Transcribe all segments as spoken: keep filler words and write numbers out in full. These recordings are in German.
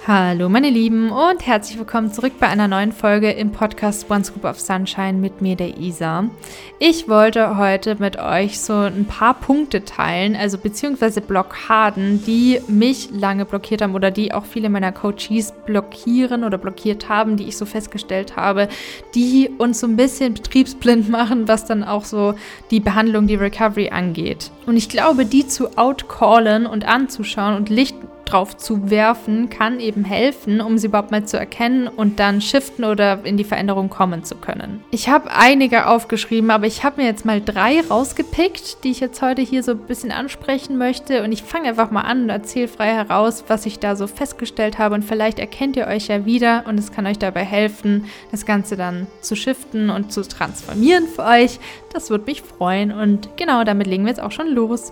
Hallo meine Lieben und herzlich willkommen zurück bei einer neuen Folge im Podcast One Scoop of Sunshine mit mir, der Isa. Ich wollte heute mit euch so ein paar Punkte teilen, also beziehungsweise Blockaden, die mich lange blockiert haben oder die auch viele meiner Coaches blockieren oder blockiert haben, die ich so festgestellt habe, die uns so ein bisschen betriebsblind machen, was dann auch so die Behandlung, die Recovery angeht. Und ich glaube, die zu outcallen und anzuschauen und Licht drauf zu werfen, kann eben helfen, um sie überhaupt mal zu erkennen und dann shiften oder in die Veränderung kommen zu können. Ich habe einige aufgeschrieben, aber ich habe mir jetzt mal drei rausgepickt, die ich jetzt heute hier so ein bisschen ansprechen möchte, und ich fange einfach mal an und erzähle frei heraus, was ich da so festgestellt habe, und vielleicht erkennt ihr euch ja wieder und es kann euch dabei helfen, das Ganze dann zu shiften und zu transformieren für euch. Das würde mich freuen und genau, damit legen wir jetzt auch schon los.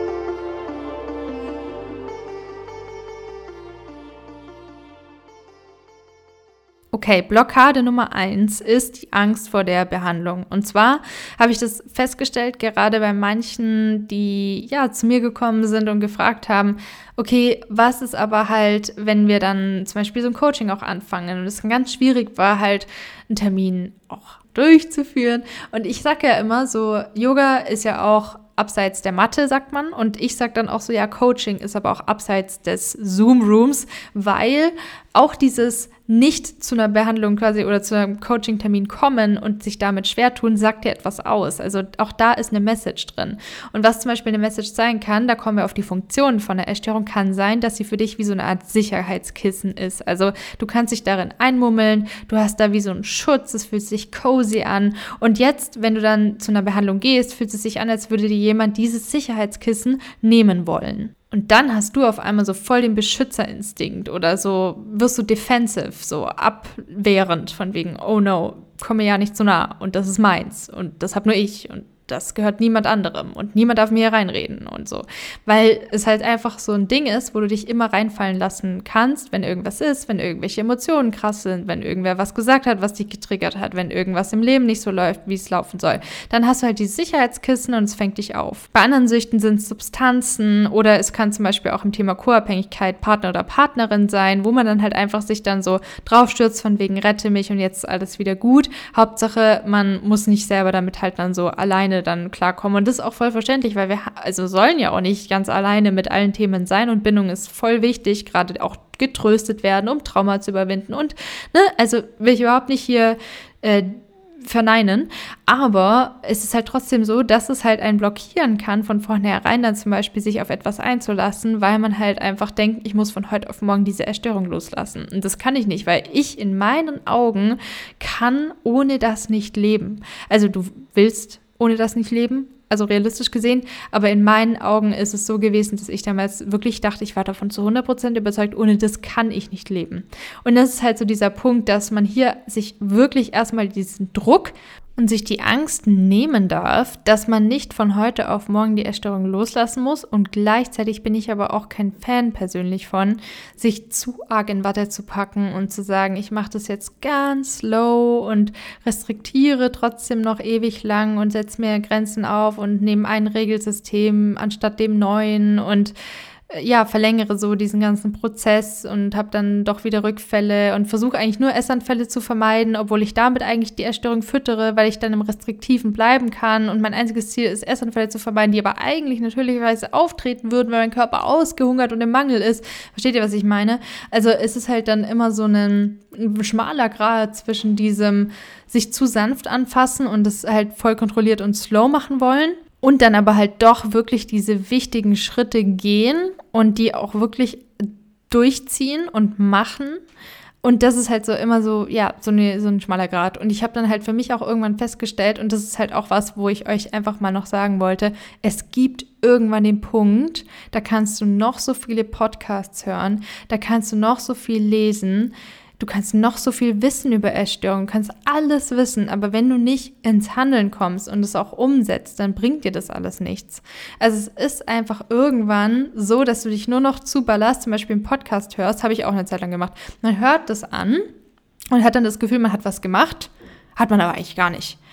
Okay, Blockade Nummer eins ist die Angst vor der Behandlung. Und zwar habe ich das festgestellt, gerade bei manchen, die ja zu mir gekommen sind und gefragt haben, okay, was ist aber halt, wenn wir dann zum Beispiel so ein Coaching auch anfangen? Und es ganz schwierig war halt, einen Termin auch durchzuführen. Und ich sage ja immer so, Yoga ist ja auch abseits der Matte, sagt man. Und ich sage dann auch so, ja, Coaching ist aber auch abseits des Zoom-Rooms, weil auch dieses nicht zu einer Behandlung quasi oder zu einem Coaching-Termin kommen und sich damit schwer tun, sagt ja etwas aus. Also auch da ist eine Message drin. Und was zum Beispiel eine Message sein kann, da kommen wir auf die Funktionen von der Essstörung, kann sein, dass sie für dich wie so eine Art Sicherheitskissen ist. Also du kannst dich darin einmummeln, du hast da wie so einen Schutz, es fühlt sich cozy an. Und jetzt, wenn du dann zu einer Behandlung gehst, fühlt es sich an, als würde dir jemand dieses Sicherheitskissen nehmen wollen. Und dann hast du auf einmal so voll den Beschützerinstinkt oder so wirst du defensive, so abwehrend von wegen, oh no, komm mir ja nicht zu nah und das ist meins und das hab nur ich und das gehört niemand anderem und niemand darf mir hier reinreden und so. Weil es halt einfach so ein Ding ist, wo du dich immer reinfallen lassen kannst, wenn irgendwas ist, wenn irgendwelche Emotionen krass sind, wenn irgendwer was gesagt hat, was dich getriggert hat, wenn irgendwas im Leben nicht so läuft, wie es laufen soll. Dann hast du halt die Sicherheitskissen und es fängt dich auf. Bei anderen Süchten sind es Substanzen oder es kann zum Beispiel auch im Thema Co-Abhängigkeit Partner oder Partnerin sein, wo man dann halt einfach sich dann so draufstürzt von wegen rette mich und jetzt ist alles wieder gut. Hauptsache, man muss nicht selber damit halt dann so alleine dann klarkommen. Und das ist auch voll verständlich, weil wir also sollen ja auch nicht ganz alleine mit allen Themen sein und Bindung ist voll wichtig, gerade auch getröstet werden, um Trauma zu überwinden und, ne, also will ich überhaupt nicht hier äh, verneinen, aber es ist halt trotzdem so, dass es halt einen blockieren kann, von vornherein dann zum Beispiel sich auf etwas einzulassen, weil man halt einfach denkt, ich muss von heute auf morgen diese Essstörung loslassen. Und das kann ich nicht, weil ich in meinen Augen kann ohne das nicht leben. Also du willst ohne das nicht leben, also realistisch gesehen, aber in meinen Augen ist es so gewesen, dass ich damals wirklich dachte, ich war davon zu hundert Prozent überzeugt, ohne das kann ich nicht leben. Und das ist halt so dieser Punkt, dass man hier sich wirklich erstmal diesen Druck und sich die Angst nehmen darf, dass man nicht von heute auf morgen die Essstörung loslassen muss, und gleichzeitig bin ich aber auch kein Fan persönlich von, sich zu arg in Watte zu packen und zu sagen, ich mache das jetzt ganz slow und restriktiere trotzdem noch ewig lang und setze mir Grenzen auf und nehme ein Regelsystem anstatt dem neuen und ja, verlängere so diesen ganzen Prozess und habe dann doch wieder Rückfälle und versuche eigentlich nur Essanfälle zu vermeiden, obwohl ich damit eigentlich die Essstörung füttere, weil ich dann im Restriktiven bleiben kann und mein einziges Ziel ist, Essanfälle zu vermeiden, die aber eigentlich natürlicherweise auftreten würden, weil mein Körper ausgehungert und im Mangel ist. Versteht ihr, was ich meine? Also es ist halt dann immer so ein, ein schmaler Grat zwischen diesem sich zu sanft anfassen und das halt voll kontrolliert und slow machen wollen, und dann aber halt doch wirklich diese wichtigen Schritte gehen und die auch wirklich durchziehen und machen. Und das ist halt so immer so, ja, so, eine, so ein schmaler Grat. Und ich habe dann halt für mich auch irgendwann festgestellt, und das ist halt auch was, wo ich euch einfach mal noch sagen wollte, es gibt irgendwann den Punkt, da kannst du noch so viele Podcasts hören, da kannst du noch so viel lesen, du kannst noch so viel wissen über Essstörungen, kannst alles wissen, aber wenn du nicht ins Handeln kommst und es auch umsetzt, dann bringt dir das alles nichts. Also es ist einfach irgendwann so, dass du dich nur noch zuballerst, zum Beispiel einen Podcast hörst, habe ich auch eine Zeit lang gemacht. Man hört das an und hat dann das Gefühl, man hat was gemacht, hat man aber eigentlich gar nicht.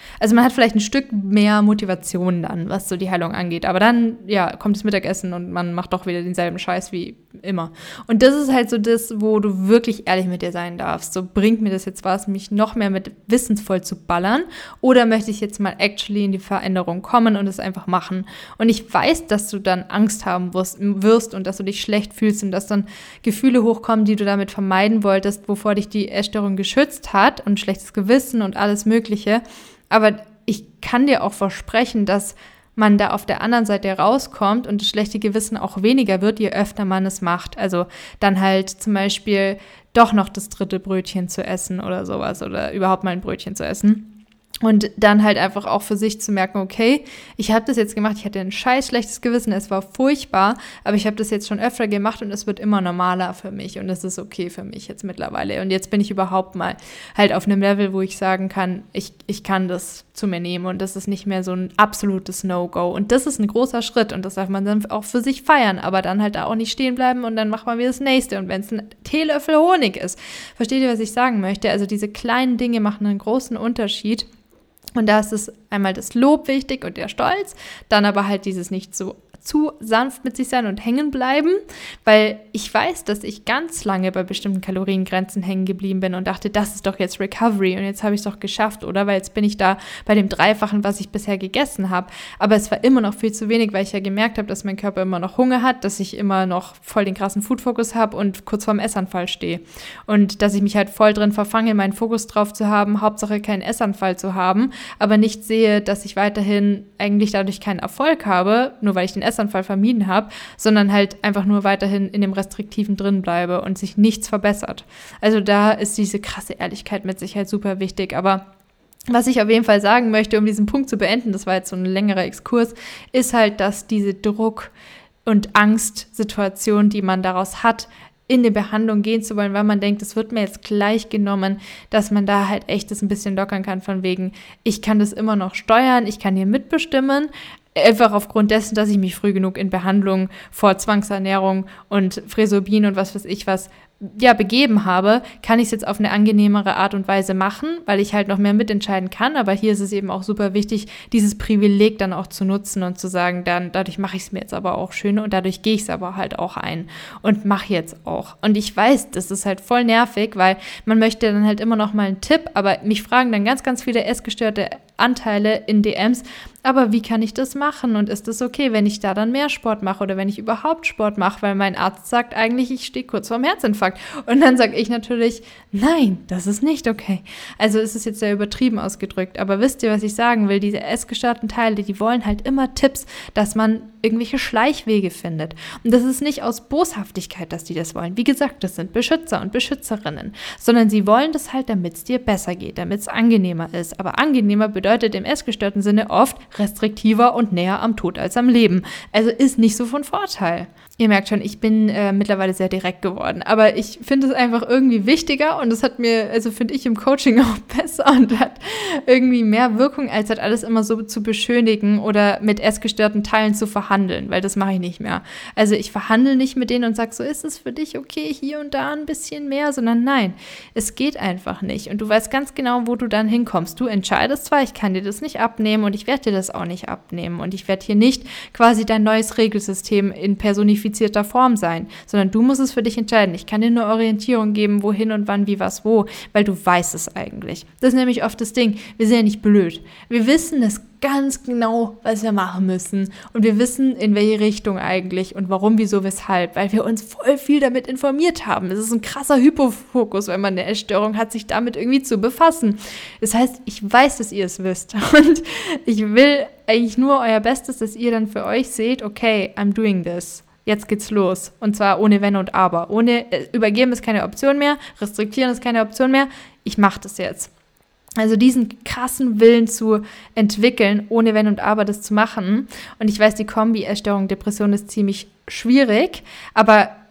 Also man hat vielleicht ein Stück mehr Motivation dann, was so die Heilung angeht. Aber dann, ja, kommt das Mittagessen und man macht doch wieder denselben Scheiß wie immer. Und das ist halt so das, wo du wirklich ehrlich mit dir sein darfst. So, bringt mir das jetzt was, mich noch mehr mit wissensvoll zu ballern? Oder möchte ich jetzt mal actually in die Veränderung kommen und es einfach machen? Und ich weiß, dass du dann Angst haben wirst, wirst und dass du dich schlecht fühlst und dass dann Gefühle hochkommen, die du damit vermeiden wolltest, wovor dich die Essstörung geschützt hat und schlechtes Gewissen und alles Mögliche. Aber ich kann dir auch versprechen, dass man da auf der anderen Seite rauskommt und das schlechte Gewissen auch weniger wird, je öfter man es macht. Also dann halt zum Beispiel doch noch das dritte Brötchen zu essen oder sowas oder überhaupt mal ein Brötchen zu essen. Und dann halt einfach auch für sich zu merken, okay, ich habe das jetzt gemacht, ich hatte ein scheiß schlechtes Gewissen, es war furchtbar, aber ich habe das jetzt schon öfter gemacht und es wird immer normaler für mich und es ist okay für mich jetzt mittlerweile. Und jetzt bin ich überhaupt mal halt auf einem Level, wo ich sagen kann, ich, ich kann das zu mir nehmen und das ist nicht mehr so ein absolutes No-Go. Und das ist ein großer Schritt und das darf man dann auch für sich feiern, aber dann halt auch nicht stehen bleiben und dann macht man wieder das Nächste. Und wenn es ein Teelöffel Honig ist, versteht ihr, was ich sagen möchte? Also diese kleinen Dinge machen einen großen Unterschied. Und da ist es einmal das Lob wichtig und der Stolz, dann aber halt dieses nicht so zu sanft mit sich sein und hängen bleiben, weil ich weiß, dass ich ganz lange bei bestimmten Kaloriengrenzen hängen geblieben bin und dachte, das ist doch jetzt Recovery und jetzt habe ich es doch geschafft, oder? Weil jetzt bin ich da bei dem Dreifachen, was ich bisher gegessen habe. Aber es war immer noch viel zu wenig, weil ich ja gemerkt habe, dass mein Körper immer noch Hunger hat, dass ich immer noch voll den krassen Food-Fokus habe und kurz vorm Essanfall stehe. Und dass ich mich halt voll drin verfange, meinen Fokus drauf zu haben, Hauptsache keinen Essanfall zu haben, aber nicht sehe, dass ich weiterhin eigentlich dadurch keinen Erfolg habe, nur weil ich den Essanfall vermieden habe, sondern halt einfach nur weiterhin in dem Restriktiven drin bleibe und sich nichts verbessert. Also da ist diese krasse Ehrlichkeit mit Sicherheit super wichtig, aber was ich auf jeden Fall sagen möchte, um diesen Punkt zu beenden, das war jetzt so ein längerer Exkurs, ist halt, dass diese Druck- und Angstsituation, die man daraus hat, in eine Behandlung gehen zu wollen, weil man denkt, es wird mir jetzt gleich genommen, dass man da halt echt das ein bisschen lockern kann von wegen, ich kann das immer noch steuern, ich kann hier mitbestimmen, einfach aufgrund dessen, dass ich mich früh genug in Behandlung vor Zwangsernährung und Fresubin und was weiß ich was ja, begeben habe, kann ich es jetzt auf eine angenehmere Art und Weise machen, weil ich halt noch mehr mitentscheiden kann. Aber hier ist es eben auch super wichtig, dieses Privileg dann auch zu nutzen und zu sagen, dann dadurch mache ich es mir jetzt aber auch schön und dadurch gehe ich es aber halt auch ein und mache jetzt auch. Und ich weiß, das ist halt voll nervig, weil man möchte dann halt immer noch mal einen Tipp, aber mich fragen dann ganz, ganz viele essgestörte Anteile in D Ms, aber wie kann ich das machen und ist das okay, wenn ich da dann mehr Sport mache oder wenn ich überhaupt Sport mache, weil mein Arzt sagt eigentlich, ich stehe kurz vorm Herzinfarkt und dann sage ich natürlich, nein, das ist nicht okay. Also es ist jetzt sehr übertrieben ausgedrückt, aber wisst ihr, was ich sagen will? Diese essgestörten Teile, die wollen halt immer Tipps, dass man irgendwelche Schleichwege findet und das ist nicht aus Boshaftigkeit, dass die das wollen. Wie gesagt, das sind Beschützer und Beschützerinnen, sondern sie wollen das halt, damit es dir besser geht, damit es angenehmer ist, aber angenehmer bedeutet im essgestörten Sinne oft restriktiver und näher am Tod als am Leben. Also ist nicht so von Vorteil. Ihr merkt schon, ich bin äh, mittlerweile sehr direkt geworden, aber ich finde es einfach irgendwie wichtiger und das hat mir, also finde ich im Coaching auch besser und hat irgendwie mehr Wirkung, als halt alles immer so zu beschönigen oder mit essgestörten Teilen zu verhandeln, weil das mache ich nicht mehr. Also ich verhandle nicht mit denen und sage, so ist es für dich okay, hier und da ein bisschen mehr, sondern nein, es geht einfach nicht und du weißt ganz genau, wo du dann hinkommst. Du entscheidest zwar, ich kann dir das nicht abnehmen und ich werde dir das auch nicht abnehmen und ich werde hier nicht quasi dein neues Regelsystem in personifizierter Form sein, sondern du musst es für dich entscheiden. Ich kann dir nur Orientierung geben, wohin und wann, wie, was, wo, weil du weißt es eigentlich. Das ist nämlich oft das Ding, wir sind ja nicht blöd. Wir wissen es ganz genau, was wir machen müssen und wir wissen, in welche Richtung eigentlich und warum, wieso, weshalb, weil wir uns voll viel damit informiert haben. Es ist ein krasser Hypofokus, wenn man eine Essstörung hat, sich damit irgendwie zu befassen. Das heißt, ich weiß, dass ihr es wisst und ich will eigentlich nur euer Bestes, dass ihr dann für euch seht, okay, I'm doing this. Jetzt geht's los. Und zwar ohne Wenn und Aber. Ohne äh, übergeben ist keine Option mehr, restriktieren ist keine Option mehr. Ich mache das jetzt. Also diesen krassen Willen zu entwickeln, ohne Wenn und Aber das zu machen. Und ich weiß, die Kombi Essstörung, Depression ist ziemlich schwierig, aber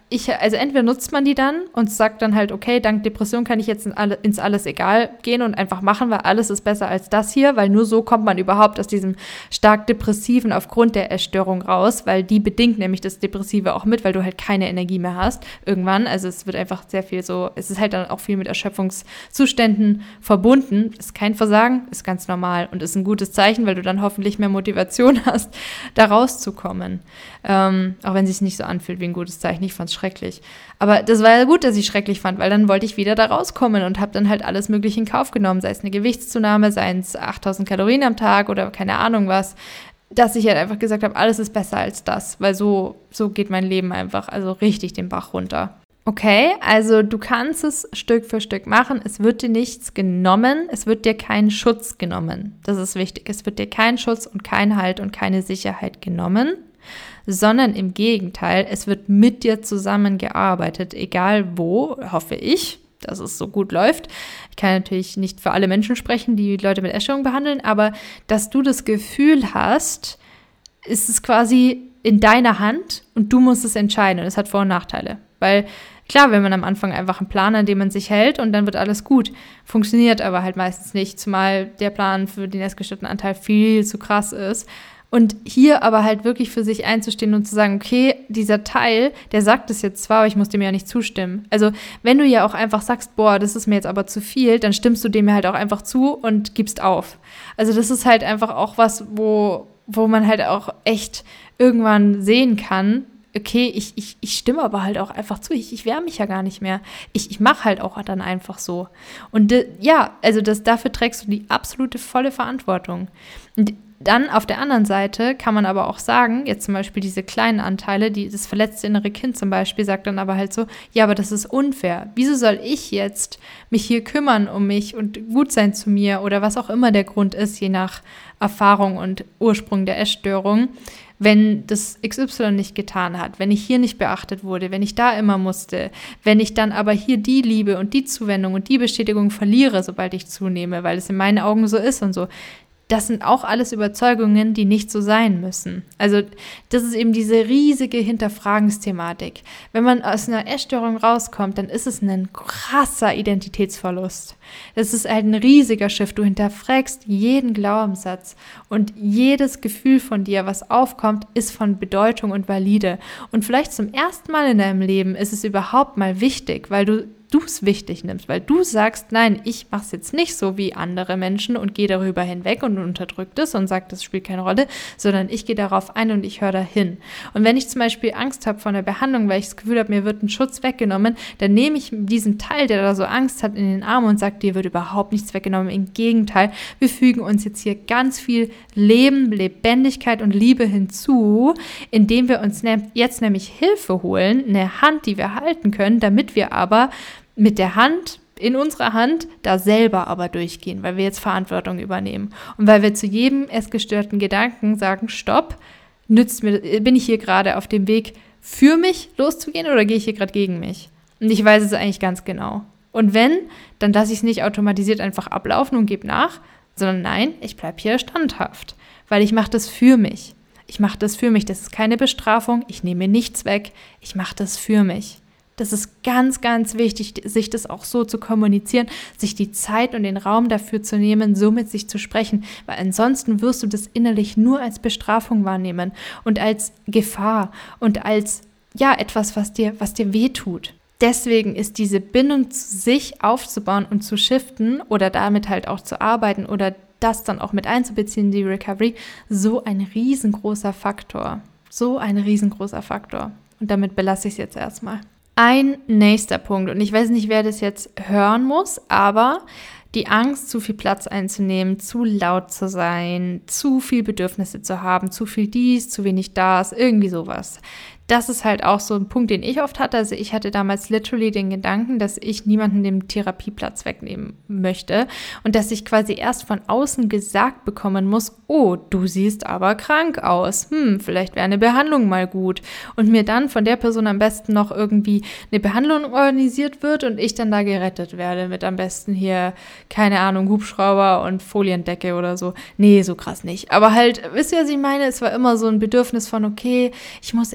ich, also entweder nutzt man die dann und sagt dann halt, okay, dank Depression kann ich jetzt in alle, ins Alles egal gehen und einfach machen, weil alles ist besser als das hier, weil nur so kommt man überhaupt aus diesem stark Depressiven aufgrund der Essstörung raus, weil die bedingt nämlich das Depressive auch mit, weil du halt keine Energie mehr hast irgendwann. Also es wird einfach sehr viel so, es ist halt dann auch viel mit Erschöpfungszuständen verbunden. Ist kein Versagen, ist ganz normal und ist ein gutes Zeichen, weil du dann hoffentlich mehr Motivation hast, da rauszukommen. Ähm, auch wenn es sich nicht so anfühlt wie ein gutes Zeichen. Ich fand es schrecklich. Aber das war ja gut, dass ich schrecklich fand, weil dann wollte ich wieder da rauskommen und habe dann halt alles Mögliche in Kauf genommen, sei es eine Gewichtszunahme, sei es achttausend Kalorien am Tag oder keine Ahnung was, dass ich halt einfach gesagt habe, alles ist besser als das, weil so, so geht mein Leben einfach, also richtig den Bach runter. Okay, also du kannst es Stück für Stück machen, es wird dir nichts genommen, es wird dir kein Schutz genommen. Das ist wichtig, es wird dir kein Schutz und kein Halt und keine Sicherheit genommen, sondern im Gegenteil, es wird mit dir zusammengearbeitet, egal wo, hoffe ich, dass es so gut läuft. Ich kann natürlich nicht für alle Menschen sprechen, die Leute mit Essstörungen behandeln, aber dass du das Gefühl hast, ist es quasi in deiner Hand und du musst es entscheiden und es hat Vor- und Nachteile, weil klar, wenn man am Anfang einfach einen Plan, an dem man sich hält und dann wird alles gut, funktioniert aber halt meistens nicht, zumal der Plan für den essgestörten Anteil viel zu krass ist. Und hier aber halt wirklich für sich einzustehen und zu sagen, okay, dieser Teil, der sagt es jetzt zwar, aber ich muss dem ja nicht zustimmen. Also wenn du ja auch einfach sagst, boah, das ist mir jetzt aber zu viel, dann stimmst du dem ja halt auch einfach zu und gibst auf. Also das ist halt einfach auch was, wo, wo man halt auch echt irgendwann sehen kann, okay, ich, ich, ich stimme aber halt auch einfach zu, ich, ich wehre mich ja gar nicht mehr. Ich, ich mache halt auch dann einfach so. Und de, ja, also das, dafür trägst du die absolute volle Verantwortung. Und dann auf der anderen Seite kann man aber auch sagen, jetzt zum Beispiel diese kleinen Anteile, die, das verletzte innere Kind zum Beispiel, sagt dann aber halt so, ja, aber das ist unfair. Wieso soll ich jetzt mich hier kümmern um mich und gut sein zu mir oder was auch immer der Grund ist, je nach Erfahrung und Ursprung der Essstörung, wenn das X Y nicht getan hat, wenn ich hier nicht beachtet wurde, wenn ich da immer musste, wenn ich dann aber hier die Liebe und die Zuwendung und die Bestätigung verliere, sobald ich zunehme, weil es in meinen Augen so ist und so. Das sind auch alles Überzeugungen, die nicht so sein müssen. Also das ist eben diese riesige Hinterfragensthematik. Wenn man aus einer Essstörung rauskommt, dann ist es ein krasser Identitätsverlust. Das ist halt ein riesiger Shift. Du hinterfragst jeden Glaubenssatz und jedes Gefühl von dir, was aufkommt, ist von Bedeutung und valide. Und vielleicht zum ersten Mal in deinem Leben ist es überhaupt mal wichtig, weil du du es wichtig nimmst, weil du sagst, nein, ich mache es jetzt nicht so wie andere Menschen und gehe darüber hinweg und unterdrückt es und sage, das spielt keine Rolle, sondern ich gehe darauf ein und ich höre dahin. Und wenn ich zum Beispiel Angst habe vor einer Behandlung, weil ich das Gefühl habe, mir wird ein Schutz weggenommen, dann nehme ich diesen Teil, der da so Angst hat, in den Arm und sage, dir wird überhaupt nichts weggenommen. Im Gegenteil, wir fügen uns jetzt hier ganz viel Leben, Lebendigkeit und Liebe hinzu, indem wir uns ne- jetzt nämlich Hilfe holen, eine Hand, die wir halten können, damit wir aber mit der Hand, in unserer Hand, da selber aber durchgehen, weil wir jetzt Verantwortung übernehmen. Und weil wir zu jedem essgestörten Gedanken sagen, stopp, nützt mir, bin ich hier gerade auf dem Weg, für mich loszugehen oder gehe ich hier gerade gegen mich? Und ich weiß es eigentlich ganz genau. Und wenn, dann lasse ich es nicht automatisiert einfach ablaufen und gebe nach, sondern nein, ich bleibe hier standhaft, weil ich mache das für mich. Ich mache das für mich, das ist keine Bestrafung, ich nehme mir nichts weg, ich mache das für mich. Das ist ganz, ganz wichtig, sich das auch so zu kommunizieren, sich die Zeit und den Raum dafür zu nehmen, so mit sich zu sprechen, weil ansonsten wirst du das innerlich nur als Bestrafung wahrnehmen und als Gefahr und als, ja, etwas, was dir, was dir wehtut. Deswegen ist diese Bindung zu sich aufzubauen und zu shiften oder damit halt auch zu arbeiten oder das dann auch mit einzubeziehen in die Recovery, so ein riesengroßer Faktor. So ein riesengroßer Faktor. Und damit belasse ich es jetzt erstmal. Ein nächster Punkt, und ich weiß nicht, wer das jetzt hören muss, aber die Angst, zu viel Platz einzunehmen, zu laut zu sein, zu viel Bedürfnisse zu haben, zu viel dies, zu wenig das, irgendwie sowas. Das ist halt auch so ein Punkt, den ich oft hatte. Also ich hatte damals literally den Gedanken, dass ich niemanden den Therapieplatz wegnehmen möchte und dass ich quasi erst von außen gesagt bekommen muss, oh, du siehst aber krank aus. Hm, vielleicht wäre eine Behandlung mal gut. Und mir dann von der Person am besten noch irgendwie eine Behandlung organisiert wird und ich dann da gerettet werde mit am besten hier, keine Ahnung, Hubschrauber und Foliendecke oder so. Nee, so krass nicht. Aber halt, wisst ihr, was ich meine? Es war immer so ein Bedürfnis von, okay, ich muss erst so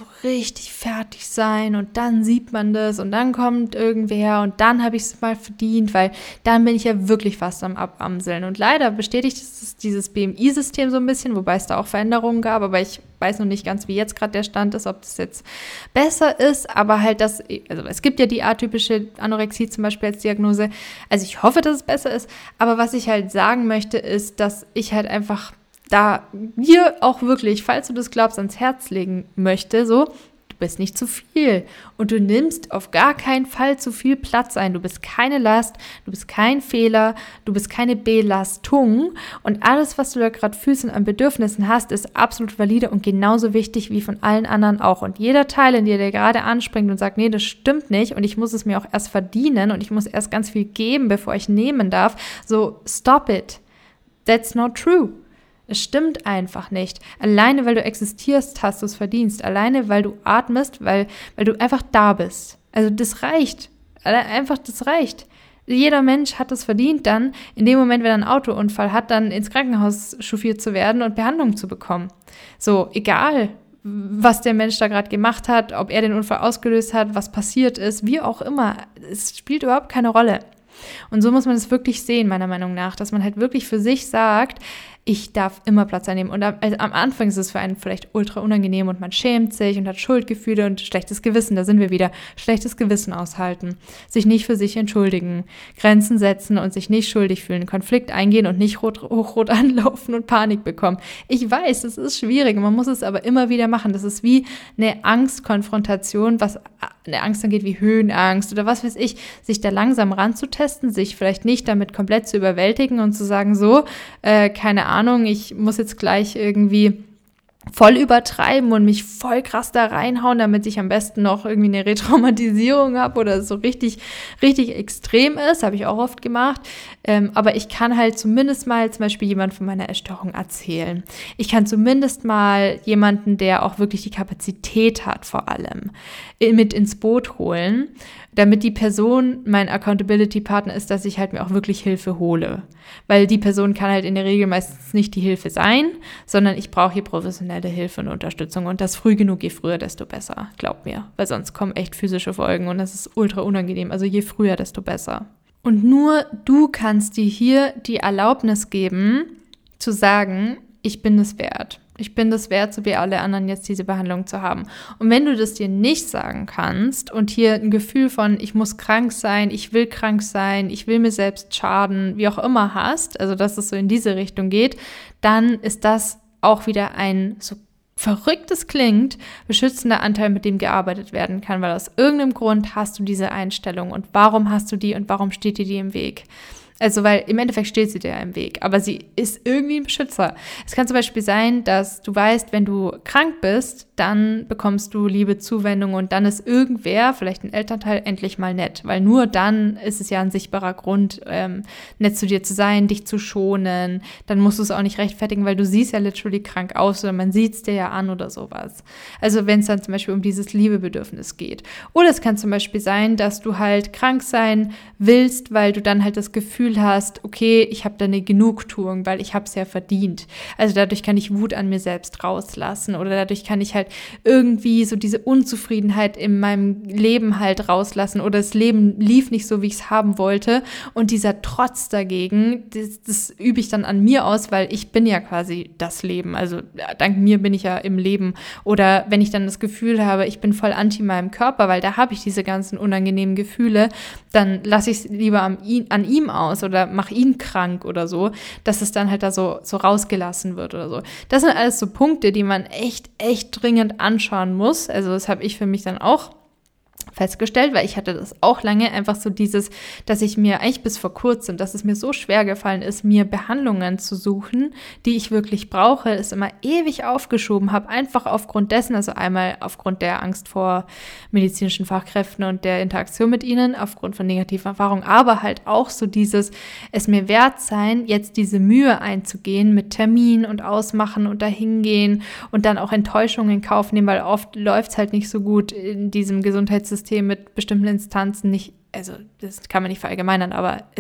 richtig fertig sein und dann sieht man das und dann kommt irgendwer und dann habe ich es mal verdient, weil dann bin ich ja wirklich fast am Abamseln. Und leider bestätigt es dieses B M I-System so ein bisschen, wobei es da auch Veränderungen gab, aber ich weiß noch nicht ganz, wie jetzt gerade der Stand ist, ob das jetzt besser ist, aber halt das, also es gibt ja die atypische Anorexie zum Beispiel als Diagnose, also ich hoffe, dass es besser ist, aber was ich halt sagen möchte, ist, dass ich halt einfach da dir auch wirklich, falls du das glaubst, ans Herz legen möchte, so, du bist nicht zu viel und du nimmst auf gar keinen Fall zu viel Platz ein. Du bist keine Last, du bist kein Fehler, du bist keine Belastung und alles, was du da gerade fühlst und an Bedürfnissen hast, ist absolut valide und genauso wichtig wie von allen anderen auch. Und jeder Teil in dir, der gerade anspringt und sagt, nee, das stimmt nicht und ich muss es mir auch erst verdienen und ich muss erst ganz viel geben, bevor ich nehmen darf, so stop it. That's not true. Es stimmt einfach nicht. Alleine, weil du existierst, hast du es verdienst. Alleine, weil du atmest, weil, weil du einfach da bist. Also das reicht. Einfach, das reicht. Jeder Mensch hat es verdient, dann in dem Moment, wenn er einen Autounfall hat, dann ins Krankenhaus chauffiert zu werden und Behandlung zu bekommen. So, egal, was der Mensch da gerade gemacht hat, ob er den Unfall ausgelöst hat, was passiert ist, wie auch immer. Es spielt überhaupt keine Rolle. Und so muss man es wirklich sehen, meiner Meinung nach, dass man halt wirklich für sich sagt, ich darf immer Platz einnehmen. Und am, also am Anfang ist es für einen vielleicht ultra unangenehm und man schämt sich und hat Schuldgefühle und schlechtes Gewissen, da sind wir wieder, schlechtes Gewissen aushalten, sich nicht für sich entschuldigen, Grenzen setzen und sich nicht schuldig fühlen, Konflikt eingehen und nicht rot, hochrot anlaufen und Panik bekommen. Ich weiß, es ist schwierig, man muss es aber immer wieder machen. Das ist wie eine Angstkonfrontation, was eine Angst angeht wie Höhenangst oder was weiß ich, sich da langsam ranzutesten, sich vielleicht nicht damit komplett zu überwältigen und zu sagen, so, äh, keine Ahnung, ich muss jetzt gleich irgendwie voll übertreiben und mich voll krass da reinhauen, damit ich am besten noch irgendwie eine Retraumatisierung habe oder so richtig, richtig extrem ist, habe ich auch oft gemacht. Ähm, aber ich kann halt zumindest mal zum Beispiel jemand von meiner Essstörung erzählen. Ich kann zumindest mal jemanden, der auch wirklich die Kapazität hat, vor allem mit ins Boot holen, damit die Person mein Accountability-Partner ist, dass ich halt mir auch wirklich Hilfe hole. Weil die Person kann halt in der Regel meistens nicht die Hilfe sein, sondern ich brauche hier professionelle Hilfe und Unterstützung. Und das früh genug, je früher, desto besser, glaub mir. Weil sonst kommen echt physische Folgen und das ist ultra unangenehm. Also je früher, desto besser. Und nur du kannst dir hier die Erlaubnis geben, zu sagen, ich bin es wert. Ich bin das wert, so wie alle anderen jetzt diese Behandlung zu haben. Und wenn du das dir nicht sagen kannst und hier ein Gefühl von, ich muss krank sein, ich will krank sein, ich will mir selbst schaden, wie auch immer hast, also dass es so in diese Richtung geht, dann ist das auch wieder ein, so verrückt es klingt, beschützender Anteil, mit dem gearbeitet werden kann, weil aus irgendeinem Grund hast du diese Einstellung und warum hast du die und warum steht dir die im Weg? Also, weil im Endeffekt steht sie dir im Weg, aber sie ist irgendwie ein Beschützer. Es kann zum Beispiel sein, dass du weißt, wenn du krank bist, dann bekommst du Liebe, Zuwendung und dann ist irgendwer, vielleicht ein Elternteil, endlich mal nett. Weil nur dann ist es ja ein sichtbarer Grund, ähm, nett zu dir zu sein, dich zu schonen. Dann musst du es auch nicht rechtfertigen, weil du siehst ja literally krank aus oder man sieht es dir ja an oder sowas. Also wenn es dann zum Beispiel um dieses Liebebedürfnis geht. Oder es kann zum Beispiel sein, dass du halt krank sein willst, weil du dann halt das Gefühl hast, okay, ich habe da eine Genugtuung, weil ich habe es ja verdient. Also dadurch kann ich Wut an mir selbst rauslassen oder dadurch kann ich halt irgendwie so diese Unzufriedenheit in meinem Leben halt rauslassen oder das Leben lief nicht so, wie ich es haben wollte und dieser Trotz dagegen, das, das übe ich dann an mir aus, weil ich bin ja quasi das Leben, also dank mir bin ich ja im Leben oder wenn ich dann das Gefühl habe, ich bin voll anti meinem Körper, weil da habe ich diese ganzen unangenehmen Gefühle, dann lasse ich es lieber an, an ihm aus oder mach ihn krank oder so, dass es dann halt da so, so rausgelassen wird oder so. Das sind alles so Punkte, die man echt, echt dringend anschauen muss. Also das habe ich für mich dann auch festgestellt, weil ich hatte das auch lange, einfach so dieses, dass ich mir eigentlich bis vor kurzem, dass es mir so schwer gefallen ist, mir Behandlungen zu suchen, die ich wirklich brauche, es immer ewig aufgeschoben habe, einfach aufgrund dessen, also einmal aufgrund der Angst vor medizinischen Fachkräften und der Interaktion mit ihnen, aufgrund von negativen Erfahrungen, aber halt auch so dieses, es mir wert sein, jetzt diese Mühe einzugehen mit Termin und Ausmachen und dahingehen und dann auch Enttäuschungen in Kauf nehmen, weil oft läuft es halt nicht so gut in diesem Gesundheitssystem mit bestimmten Instanzen nicht, also das kann man nicht verallgemeinern, aber es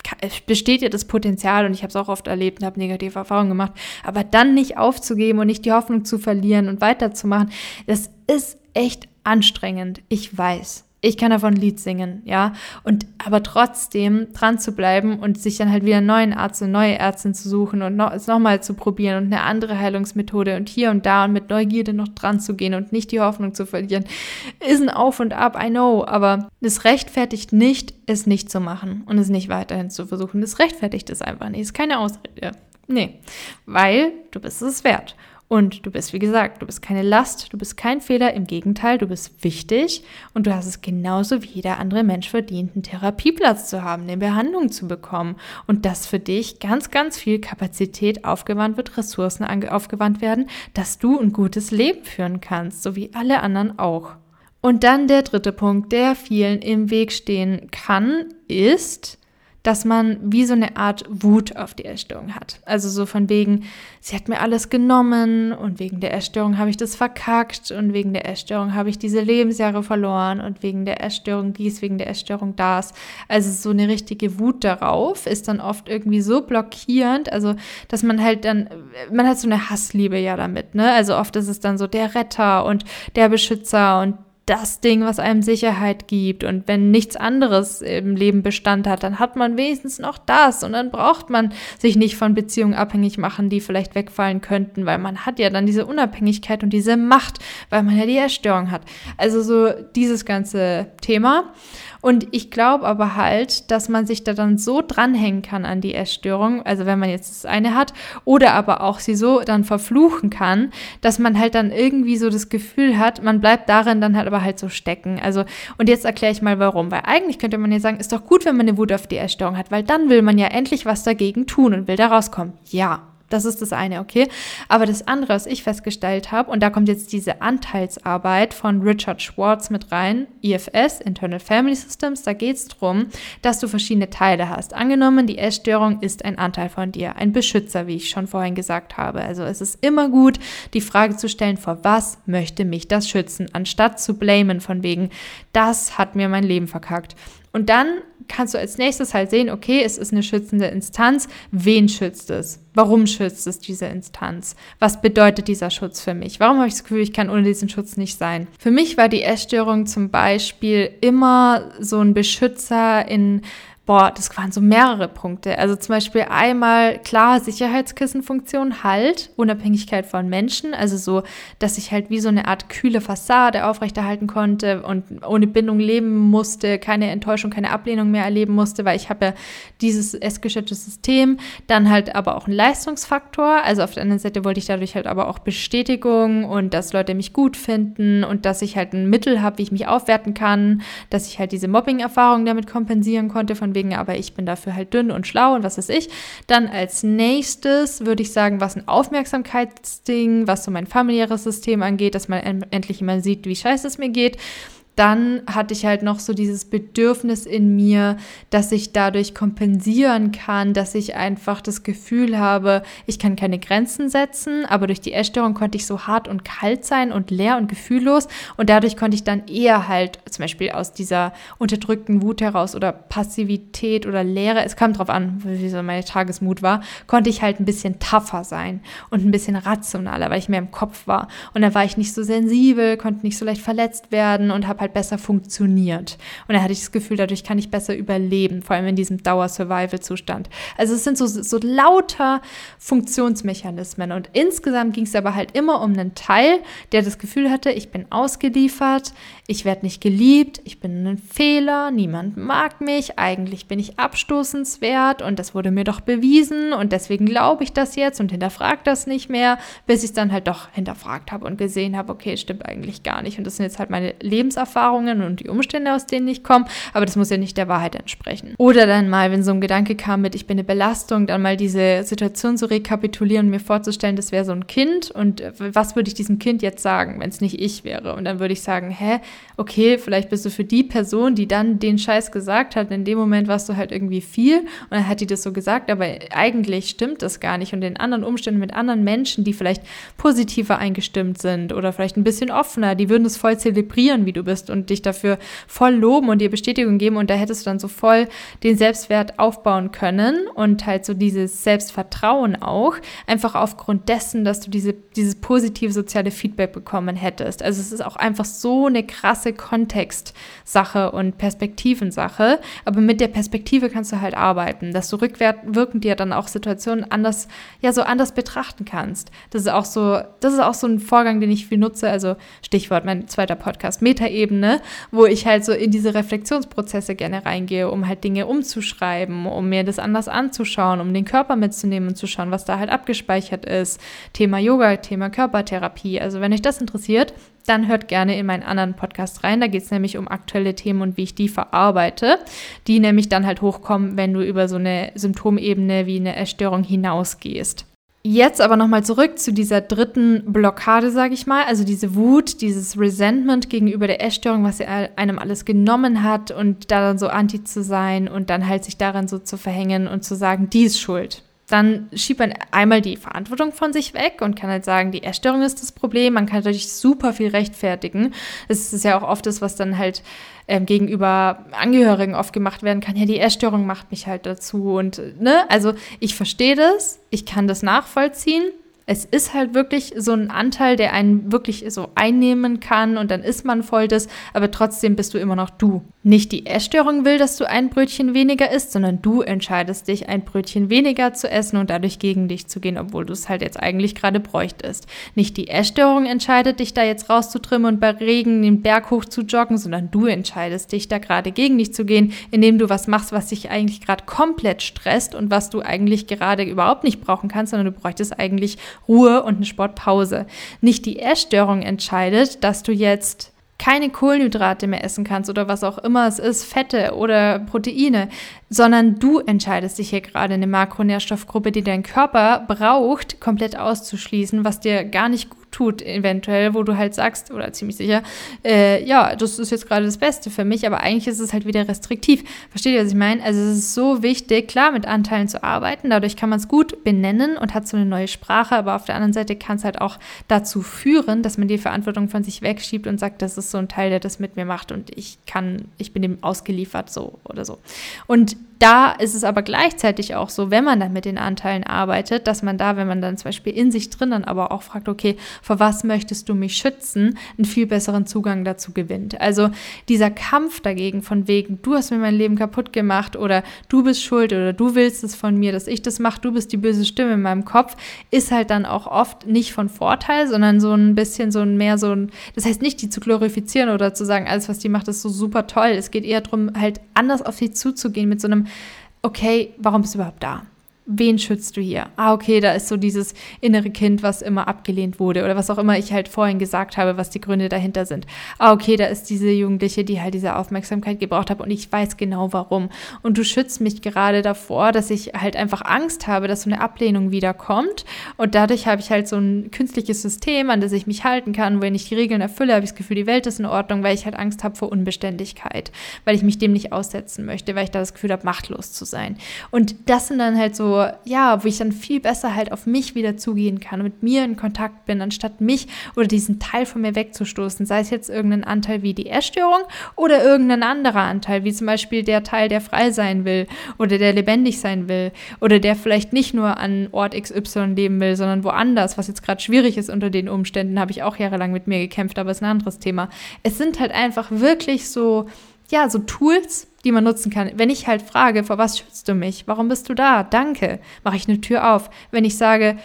besteht ja das Potenzial und ich habe es auch oft erlebt und habe negative Erfahrungen gemacht, aber dann nicht aufzugeben und nicht die Hoffnung zu verlieren und weiterzumachen, das ist echt anstrengend, ich weiß. Ich kann davon ein Lied singen, ja, und aber trotzdem dran zu bleiben und sich dann halt wieder einen neuen Arzt und neue Ärztin zu suchen und noch, es nochmal zu probieren und eine andere Heilungsmethode und hier und da und mit Neugierde noch dran zu gehen und nicht die Hoffnung zu verlieren, ist ein Auf und Ab, I know, aber es rechtfertigt nicht, es nicht zu machen und es nicht weiterhin zu versuchen. Das rechtfertigt es einfach nicht, ist keine Ausrede. Nee, weil du bist es wert. Und du bist, wie gesagt, du bist keine Last, du bist kein Fehler, im Gegenteil, du bist wichtig und du hast es genauso wie jeder andere Mensch verdient, einen Therapieplatz zu haben, eine Behandlung zu bekommen und dass für dich ganz, ganz viel Kapazität aufgewandt wird, Ressourcen aufgewandt werden, dass du ein gutes Leben führen kannst, so wie alle anderen auch. Und dann der dritte Punkt, der vielen im Weg stehen kann, ist, dass man wie so eine Art Wut auf die Essstörung hat. Also so von wegen, sie hat mir alles genommen und wegen der Essstörung habe ich das verkackt und wegen der Essstörung habe ich diese Lebensjahre verloren und wegen der Essstörung dies, wegen der Essstörung das. Also so eine richtige Wut darauf ist dann oft irgendwie so blockierend, also dass man halt dann, man hat so eine Hassliebe ja damit, ne? Also oft ist es dann so der Retter und der Beschützer und das Ding, was einem Sicherheit gibt. Und wenn nichts anderes im Leben Bestand hat, dann hat man wenigstens noch das. Und dann braucht man sich nicht von Beziehungen abhängig machen, die vielleicht wegfallen könnten, weil man hat ja dann diese Unabhängigkeit und diese Macht, weil man ja die Essstörung hat. Also so dieses ganze Thema. Und ich glaube aber halt, dass man sich da dann so dranhängen kann an die Essstörung, also wenn man jetzt das eine hat, oder aber auch sie so dann verfluchen kann, dass man halt dann irgendwie so das Gefühl hat, man bleibt darin dann halt aber halt so stecken. Also, und jetzt erkläre ich mal warum, weil eigentlich könnte man ja sagen, ist doch gut, wenn man eine Wut auf die Essstörung hat, weil dann will man ja endlich was dagegen tun und will da rauskommen. Ja. Das ist das eine, okay? Aber das andere, was ich festgestellt habe, und da kommt jetzt diese Anteilsarbeit von Richard Schwartz mit rein, I F S, Internal Family Systems, da geht es darum, dass du verschiedene Teile hast. Angenommen, die Essstörung ist ein Anteil von dir, ein Beschützer, wie ich schon vorhin gesagt habe. Also es ist immer gut, die Frage zu stellen, vor was möchte mich das schützen, anstatt zu blamen von wegen, das hat mir mein Leben verkackt. Und dann kannst du als nächstes halt sehen, okay, es ist eine schützende Instanz. Wen schützt es? Warum schützt es diese Instanz? Was bedeutet dieser Schutz für mich? Warum habe ich das Gefühl, ich kann ohne diesen Schutz nicht sein? Für mich war die Essstörung zum Beispiel immer so ein Beschützer in Boah, das waren so mehrere Punkte. Also zum Beispiel einmal, klar, Sicherheitskissenfunktion, Halt, Unabhängigkeit von Menschen. Also so, dass ich halt wie so eine Art kühle Fassade aufrechterhalten konnte und ohne Bindung leben musste, keine Enttäuschung, keine Ablehnung mehr erleben musste, weil ich habe ja dieses essgestörte System. Dann halt aber auch ein Leistungsfaktor. Also auf der anderen Seite wollte ich dadurch halt aber auch Bestätigung und dass Leute mich gut finden und dass ich halt ein Mittel habe, wie ich mich aufwerten kann, dass ich halt diese Mobbing-Erfahrung damit kompensieren konnte, von wegen, aber ich bin dafür halt dünn und schlau und was weiß ich. Dann als nächstes würde ich sagen, was ein Aufmerksamkeitsding, was so mein familiäres System angeht, dass man en- endlich immer sieht, wie scheiße es mir geht. Dann hatte ich halt noch so dieses Bedürfnis in mir, dass ich dadurch kompensieren kann, dass ich einfach das Gefühl habe, ich kann keine Grenzen setzen, aber durch die Essstörung konnte ich so hart und kalt sein und leer und gefühllos und dadurch konnte ich dann eher halt zum Beispiel aus dieser unterdrückten Wut heraus oder Passivität oder Leere, es kam drauf an, wie so meine Tagesmut war, konnte ich halt ein bisschen tougher sein und ein bisschen rationaler, weil ich mehr im Kopf war und dann war ich nicht so sensibel, konnte nicht so leicht verletzt werden und habe halt besser funktioniert. Und dann hatte ich das Gefühl, dadurch kann ich besser überleben, vor allem in diesem Dauer-Survival-Zustand. Also es sind so, so lauter Funktionsmechanismen und insgesamt ging es aber halt immer um einen Teil, der das Gefühl hatte, ich bin ausgeliefert, ich werde nicht geliebt, ich bin ein Fehler, niemand mag mich, eigentlich bin ich abstoßenswert und das wurde mir doch bewiesen und deswegen glaube ich das jetzt und hinterfrage das nicht mehr, bis ich es dann halt doch hinterfragt habe und gesehen habe, okay, es stimmt eigentlich gar nicht und das sind jetzt halt meine Lebenserfahrungen und die Umstände, aus denen ich komme, aber das muss ja nicht der Wahrheit entsprechen. Oder dann mal, wenn so ein Gedanke kam mit, ich bin eine Belastung, dann mal diese Situation zu rekapitulieren und mir vorzustellen, das wäre so ein Kind und was würde ich diesem Kind jetzt sagen, wenn es nicht ich wäre? Und dann würde ich sagen, hä, okay, vielleicht bist du für die Person, die dann den Scheiß gesagt hat, in dem Moment warst du halt irgendwie viel und dann hat die das so gesagt, aber eigentlich stimmt das gar nicht und in anderen Umständen mit anderen Menschen, die vielleicht positiver eingestimmt sind oder vielleicht ein bisschen offener, die würden es voll zelebrieren, wie du bist würdest und dich dafür voll loben und dir Bestätigung geben und da hättest du dann so voll den Selbstwert aufbauen können und halt so dieses Selbstvertrauen auch, einfach aufgrund dessen, dass du diese, dieses positive soziale Feedback bekommen hättest. Also es ist auch einfach so eine krasse Kontextsache und Perspektivensache, aber mit der Perspektive kannst du halt arbeiten, dass du rückwirkend dir dann auch Situationen anders, ja so anders betrachten kannst. Das ist auch so, das ist auch so ein Vorgang, den ich viel nutze, also Stichwort mein zweiter Podcast, Metaebene, wo ich halt so in diese Reflexionsprozesse gerne reingehe, um halt Dinge umzuschreiben, um mir das anders anzuschauen, um den Körper mitzunehmen und zu schauen, was da halt abgespeichert ist. Thema Yoga, Thema Körpertherapie. Also wenn euch das interessiert, dann hört gerne in meinen anderen Podcast rein. Da geht es nämlich um aktuelle Themen und wie ich die verarbeite, die nämlich dann halt hochkommen, wenn du über so eine Symptomebene wie eine Essstörung hinausgehst. Jetzt aber nochmal zurück zu dieser dritten Blockade, sage ich mal, also diese Wut, dieses Resentment gegenüber der Essstörung, was er einem alles genommen hat und da dann so anti zu sein und dann halt sich daran so zu verhängen und zu sagen, die ist schuld. Dann schiebt man einmal die Verantwortung von sich weg und kann halt sagen, die Essstörung ist das Problem. Man kann natürlich super viel rechtfertigen. Das ist ja auch oft das, was dann halt ähm, gegenüber Angehörigen oft gemacht werden kann. Ja, die Essstörung macht mich halt dazu und, ne, also ich verstehe das, ich kann das nachvollziehen. Es ist halt wirklich so ein Anteil, der einen wirklich so einnehmen kann und dann isst man voll das, aber trotzdem bist du immer noch du. Nicht die Essstörung will, dass du ein Brötchen weniger isst, sondern du entscheidest dich, ein Brötchen weniger zu essen und dadurch gegen dich zu gehen, obwohl du es halt jetzt eigentlich gerade bräuchtest. Nicht die Essstörung entscheidet dich, da jetzt rauszutrimmen und bei Regen den Berg hoch zu joggen, sondern du entscheidest dich, da gerade gegen dich zu gehen, indem du was machst, was dich eigentlich gerade komplett stresst und was du eigentlich gerade überhaupt nicht brauchen kannst, sondern du bräuchtest eigentlich Ruhe und eine Sportpause. Nicht die Essstörung entscheidet, dass du jetzt keine Kohlenhydrate mehr essen kannst oder was auch immer es ist, Fette oder Proteine, sondern du entscheidest dich hier gerade eine Makronährstoffgruppe, die dein Körper braucht, komplett auszuschließen, was dir gar nicht gut tut eventuell, wo du halt sagst, oder ziemlich sicher, äh, ja, das ist jetzt gerade das Beste für mich, aber eigentlich ist es halt wieder restriktiv. Versteht ihr, was ich meine? Also es ist so wichtig, klar, mit Anteilen zu arbeiten, dadurch kann man es gut benennen und hat so eine neue Sprache, aber auf der anderen Seite kann es halt auch dazu führen, dass man die Verantwortung von sich wegschiebt und sagt, das ist so ein Teil, der das mit mir macht und ich kann, ich bin dem ausgeliefert, so oder so. Und da ist es aber gleichzeitig auch so, wenn man dann mit den Anteilen arbeitet, dass man da, wenn man dann zum Beispiel in sich drin dann aber auch fragt, okay, vor was möchtest du mich schützen, einen viel besseren Zugang dazu gewinnt. Also dieser Kampf dagegen von wegen, du hast mir mein Leben kaputt gemacht oder du bist schuld oder du willst es von mir, dass ich das mache, du bist die böse Stimme in meinem Kopf, ist halt dann auch oft nicht von Vorteil, sondern so ein bisschen so ein mehr so ein, das heißt nicht, die zu glorifizieren oder zu sagen, alles, was die macht, ist so super toll. Es geht eher darum, halt anders auf sie zuzugehen mit so einem, okay, warum bist du überhaupt da? Wen schützt du hier? Ah, okay, da ist so dieses innere Kind, was immer abgelehnt wurde oder was auch immer ich halt vorhin gesagt habe, was die Gründe dahinter sind. Ah, okay, da ist diese Jugendliche, die halt diese Aufmerksamkeit gebraucht hat und ich weiß genau warum. Und du schützt mich gerade davor, dass ich halt einfach Angst habe, dass so eine Ablehnung wiederkommt und dadurch habe ich halt so ein künstliches System, an das ich mich halten kann. Wenn ich die Regeln erfülle, habe ich das Gefühl, die Welt ist in Ordnung, weil ich halt Angst habe vor Unbeständigkeit, weil ich mich dem nicht aussetzen möchte, weil ich da das Gefühl habe, machtlos zu sein. Und das sind dann halt so ja, wo ich dann viel besser halt auf mich wieder zugehen kann und mit mir in Kontakt bin, anstatt mich oder diesen Teil von mir wegzustoßen, sei es jetzt irgendein Anteil wie die Essstörung oder irgendein anderer Anteil, wie zum Beispiel der Teil, der frei sein will oder der lebendig sein will oder der vielleicht nicht nur an Ort X Y leben will, sondern woanders, was jetzt gerade schwierig ist unter den Umständen, habe ich auch jahrelang mit mir gekämpft, aber ist ein anderes Thema. Es sind halt einfach wirklich so, ja, so Tools, die man nutzen kann. Wenn ich halt frage, vor was schützt du mich? Warum bist du da? Danke. Mache ich eine Tür auf. Wenn ich sage,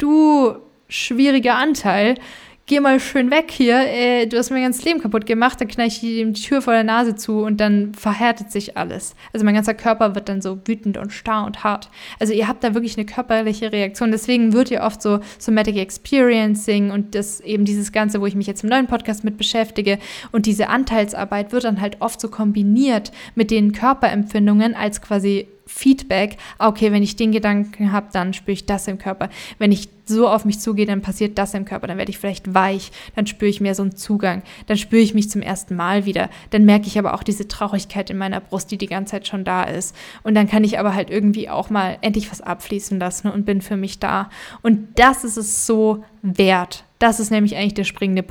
du schwieriger Anteil, geh mal schön weg hier, äh, du hast mein ganzes Leben kaputt gemacht, dann knall ich die Tür vor der Nase zu und dann verhärtet sich alles. Also mein ganzer Körper wird dann so wütend und starr und hart. Also ihr habt da wirklich eine körperliche Reaktion, deswegen wird ihr oft so Somatic Experiencing und das eben dieses Ganze, wo ich mich jetzt im neuen Podcast mit beschäftige und diese Anteilsarbeit wird dann halt oft so kombiniert mit den Körperempfindungen als quasi Feedback, okay, wenn ich den Gedanken habe, dann spüre ich das im Körper. Wenn ich so auf mich zugehe, dann passiert das im Körper. Dann werde ich vielleicht weich, dann spüre ich mehr so einen Zugang. Dann spüre ich mich zum ersten Mal wieder. Dann merke ich aber auch diese Traurigkeit in meiner Brust, die die ganze Zeit schon da ist. Und dann kann ich aber halt irgendwie auch mal endlich was abfließen lassen und bin für mich da. Und das ist es so wert. Das ist nämlich eigentlich der springende Punkt.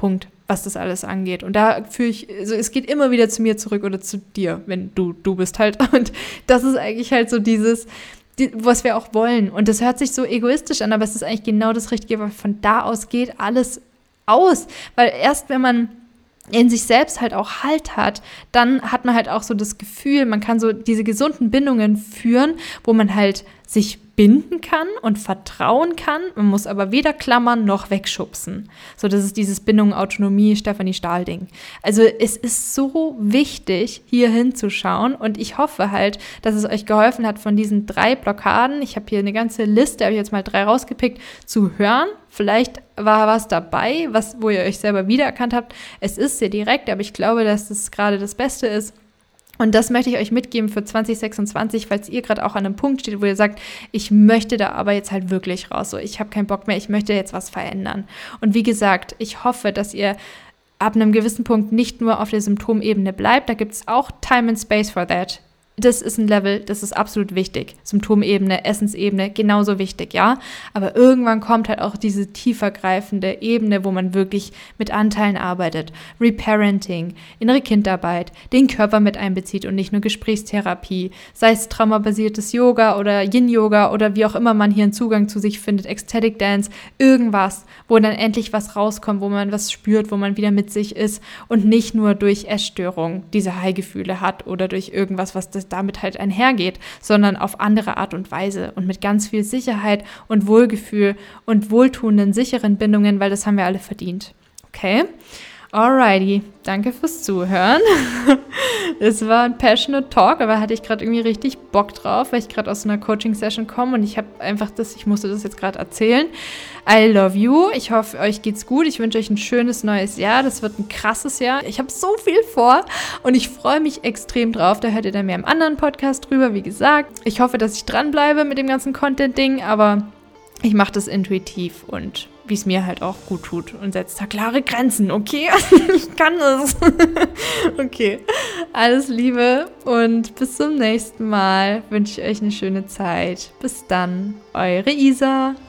was das alles angeht. Und da fühle ich, also es geht immer wieder zu mir zurück oder zu dir, wenn du du bist halt. Und das ist eigentlich halt so dieses, die, was wir auch wollen. Und das hört sich so egoistisch an, aber es ist eigentlich genau das Richtige, weil von da aus geht alles aus. Weil erst wenn man in sich selbst halt auch Halt hat, dann hat man halt auch so das Gefühl, man kann so diese gesunden Bindungen führen, wo man halt sich binden kann und vertrauen kann. Man muss aber weder klammern noch wegschubsen. So, das ist dieses Bindung, Autonomie, Stefanie Stahl-Ding. Also es ist so wichtig, hier hinzuschauen und ich hoffe halt, dass es euch geholfen hat von diesen drei Blockaden. Ich habe hier eine ganze Liste, habe ich jetzt mal drei rausgepickt, zu hören. Vielleicht war was dabei, was, wo ihr euch selber wiedererkannt habt. Es ist sehr direkt, aber ich glaube, dass das gerade das Beste ist. Und das möchte ich euch mitgeben für zwanzig sechsundzwanzig, falls ihr gerade auch an einem Punkt steht, wo ihr sagt, ich möchte da aber jetzt halt wirklich raus. So, ich habe keinen Bock mehr, ich möchte jetzt was verändern. Und wie gesagt, ich hoffe, dass ihr ab einem gewissen Punkt nicht nur auf der Symptomebene bleibt. Da gibt es auch Time and Space for that. Das ist ein Level, das ist absolut wichtig. Symptomebene, Essensebene, genauso wichtig, ja. Aber irgendwann kommt halt auch diese tiefergreifende Ebene, wo man wirklich mit Anteilen arbeitet. Reparenting, innere Kindarbeit, den Körper mit einbezieht und nicht nur Gesprächstherapie. Sei es traumabasiertes Yoga oder Yin-Yoga oder wie auch immer man hier einen Zugang zu sich findet, Ecstatic Dance, irgendwas, wo dann endlich was rauskommt, wo man was spürt, wo man wieder mit sich ist und nicht nur durch Essstörung diese High-Gefühle hat oder durch irgendwas, was das damit halt einhergeht, sondern auf andere Art und Weise und mit ganz viel Sicherheit und Wohlgefühl und wohltuenden, sicheren Bindungen, weil das haben wir alle verdient. Okay? Alrighty, danke fürs Zuhören. Es war ein passionate Talk, aber hatte ich gerade irgendwie richtig Bock drauf, weil ich gerade aus einer Coaching-Session komme und ich habe einfach das, ich musste das jetzt gerade erzählen. I love you. Ich hoffe, euch geht's gut. Ich wünsche euch ein schönes neues Jahr. Das wird ein krasses Jahr. Ich habe so viel vor und ich freue mich extrem drauf. Da hört ihr dann mehr im anderen Podcast drüber, wie gesagt. Ich hoffe, dass ich dranbleibe mit dem ganzen Content-Ding, aber ich mache das intuitiv und wie es mir halt auch gut tut und setzt da klare Grenzen, okay? Ich kann es. Okay, alles Liebe und bis zum nächsten Mal. Wünsche ich euch eine schöne Zeit. Bis dann, eure Isa.